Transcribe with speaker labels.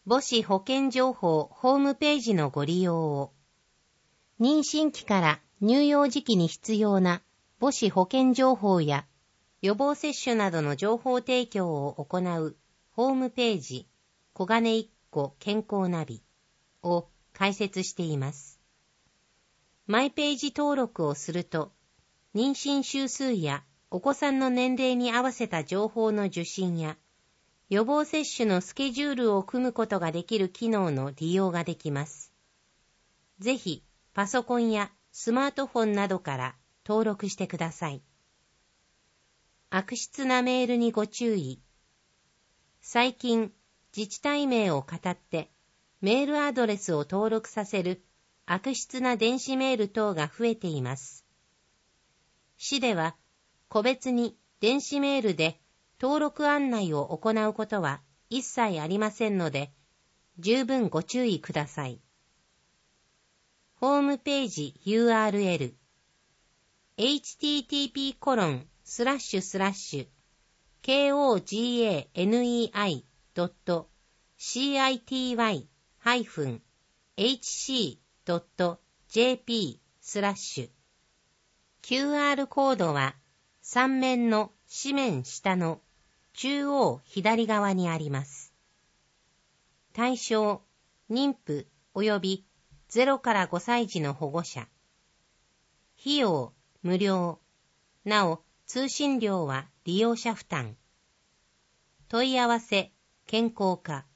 Speaker 1: 母子保健情報ホームページのご利用を。妊娠期から乳幼児期に必要な母子保健情報や予防接種などの情報提供を行うホームページ小金一個健康ナビを開設しています。マイページ登録をすると、妊娠週数やお子さんの年齢に合わせた情報の受信や、予防接種のスケジュールを組むことができる機能の利用ができます。ぜひ、パソコンやスマートフォンなどから登録してください。悪質なメールにご注意。最近、自治体名を語ってメールアドレスを登録させる悪質な電子メール等が増えています。市では、個別に電子メールで登録案内を行うことは一切ありませんので、十分ご注意ください。ホームページ URL http://kogani.city-hc.jp/QR コードは3面の紙面下の中央左側にあります。対象、妊婦及び0から5歳児の保護者。費用、無料。なお、通信料は利用者負担。問い合わせ、健康課。